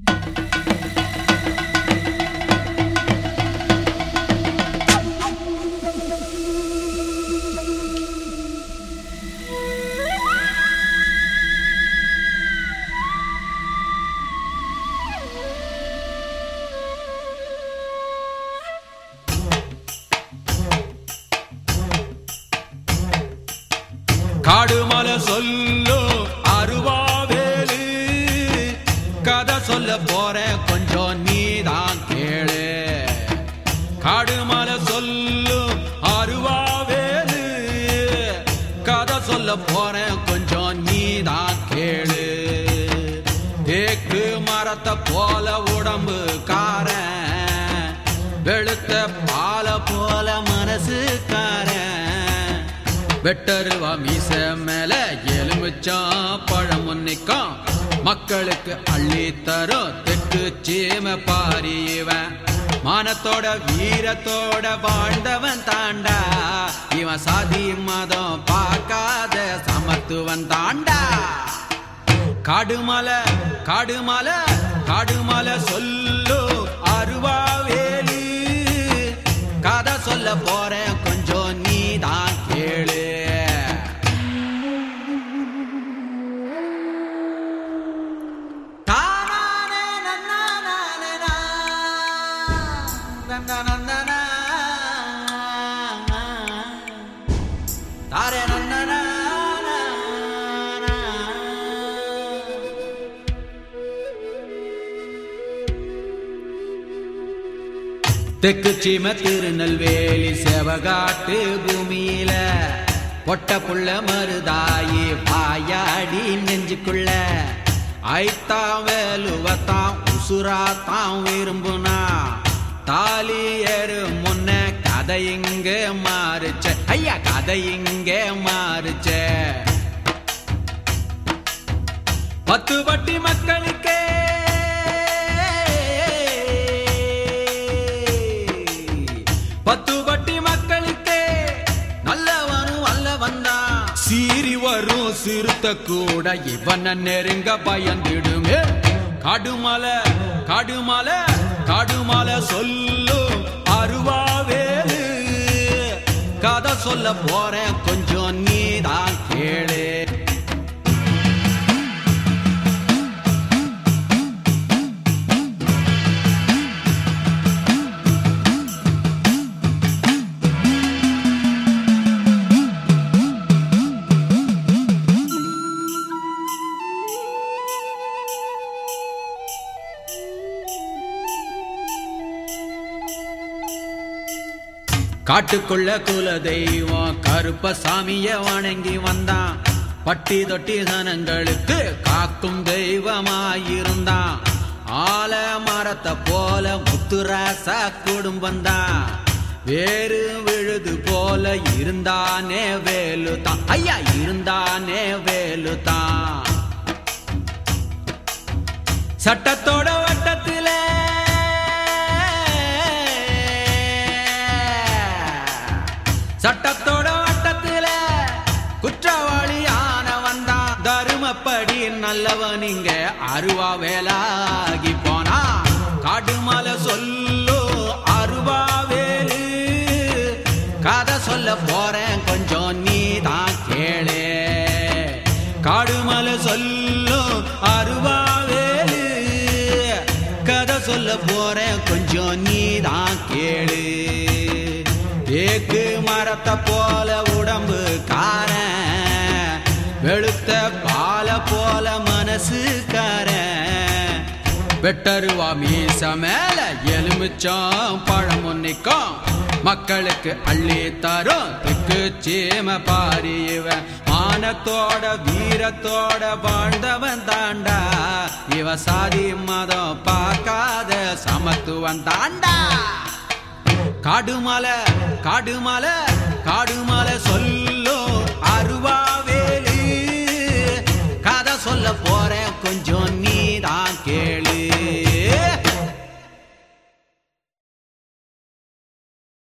காடுமலை சொல்லு அருவாவேலு கதை சொல்ல போறேன் கொஞ்சம் நீதான் கேளு. காடுமலை சொல்லு அருவாவேலு கதை சொல்ல போறேன் கொஞ்சம் நீதான் கேளு. தேக்கு மரத்தை போல உடம்பு காரன், வெளுத்த பால போல மனசு காரன். வெட்டருவா மீச மேல எலுமிச்சம் பழம் நிற்கும், மக்களுக்கு அள்ளி தரும் தெற்கு சீம பாரிவன். மானத்தோட வீரத்தோட வாழ்ந்தவன் தாண்டா, இவன் சாதி மதம் பார்க்காத சமத்துவன் தாண்டா. காடுமலை காடுமலை காடுமலை சொல்லு அருவாவேலு கதை சொல்ல போறேன் கொஞ்சம் நீதான் கேளு. தெற்கு சீம திருநெல்வேலி செவகாட்டு பூமியில பொட்ட புள்ள மருதாயி பாயாடி நெஞ்சுக்குள்ள ஐத்தாம் வேலுவத்தாம் உசுராத்தாம் விரும்புனா தாலி ஏறு முன்ன கதை இங்க மாறுச்ச ஐயா கதை இங்க மாறுச்ச. 10 பட்டி மக்களுக்கே 10 பட்டி மக்களுக்கே நல்லவனும் அல்ல வந்தான், சீறி வரும் சிறுத்த கூட இவன நெருங்க பயந்திடுமே. காடுமலை காடுமலை காடுமலை சொல்லு அருவாவேலு கதை சொல்ல போறேன் கொஞ்சம் நீதான் கேளு. காட்டுக்குள்ள குல தெய்வம் கருப்பசாமிய வணங்கி வந்தான், பட்டி தொட்டி தனங்களுக்கு காக்கும் தெய்வமாயிருந்தான். ஆல மரத்தை போல முத்துராச குடும்பந்தான், வேறு விழுது போல இருந்தானே வேலுதான் ஐயா இருந்தானே வேலுதான். சட்டத்தோட வட்டத்தில சட்டத்தோட வட்டத்தில குற்றவாளியான வந்தான், தருமப்படி நல்லவன் இங்க அருவா வேலாகி போனா. காடுமலை சொல்லு அருவாவேலு கதை சொல்ல போறேன் கொஞ்சம் நீதான் கேளு. காடுமலை சொல்லு அருவாவேலு கதை சொல்ல போறேன் கொஞ்சம் நீதான் கேளு. தேக்கு மரத்தை போல உடம்பு காரன், வெளுத்த பால போல மனசு காரன். வெட்டருவா மீச மேல எலுமிச்சம் பழம் நிற்கும், மக்களுக்கு அள்ளி தரும் தெற்கு சீம பாரிவன். மானத்தோட வீரத்தோட வாழ்ந்தவன் தாண்டா, இவ சாதி மதம் பார்க்காத சமத்துவன் தாண்டா. காடுமலை காடுமலை காடு